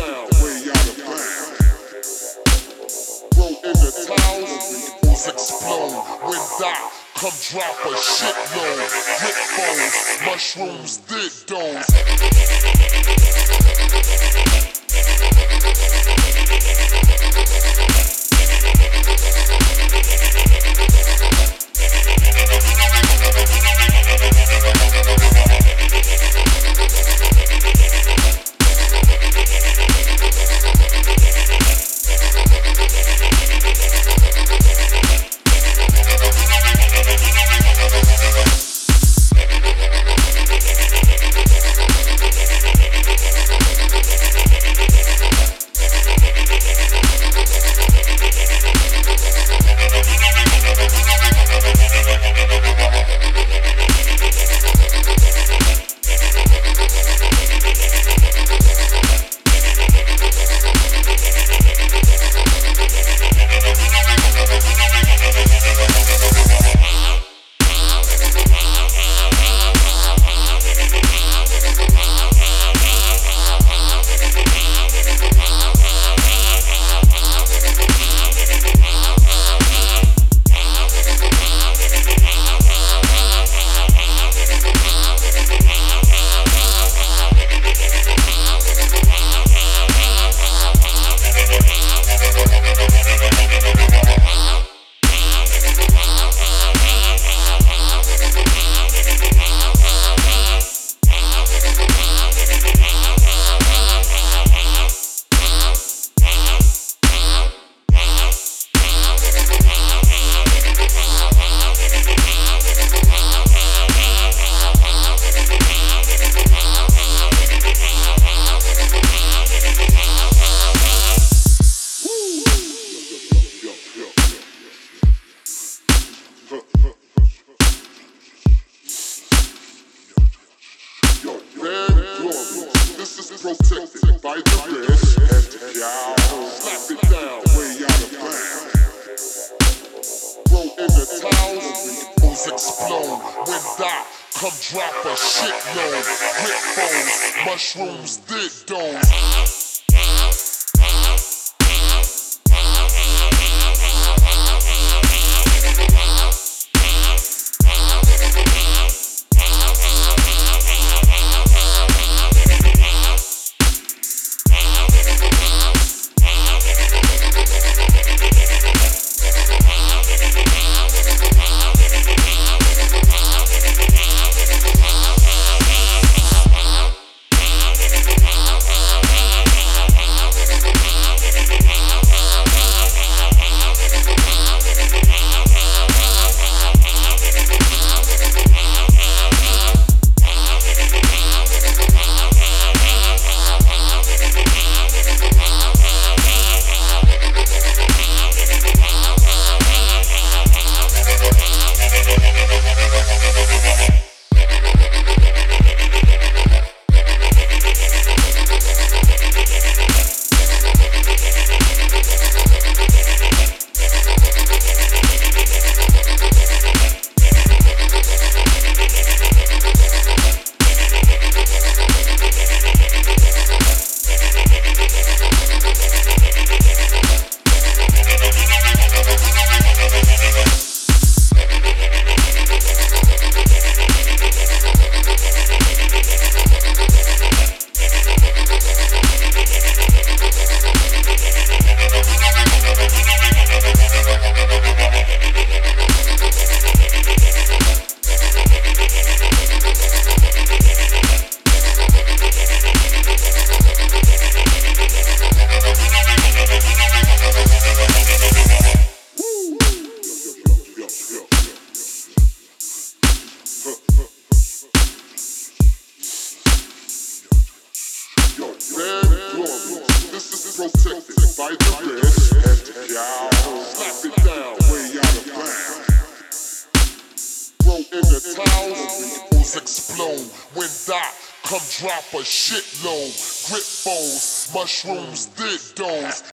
down, way out of bounds. Roll in the towels, ripples explode. When Doc come drop a shitload. Rip foes, mushrooms, dildos. Protected by the rest, and y'all slap it down, way out of bounds. Roll in the towels, ripples explode. When Doc come drop a shitload. Rip foes, mushrooms, dildos. Protected by the rest, and y'all slap it down, way out of bounds. Roll in the towels, ripples explode. When Doc come drop a shitload. Grip foes, mushrooms, dildos.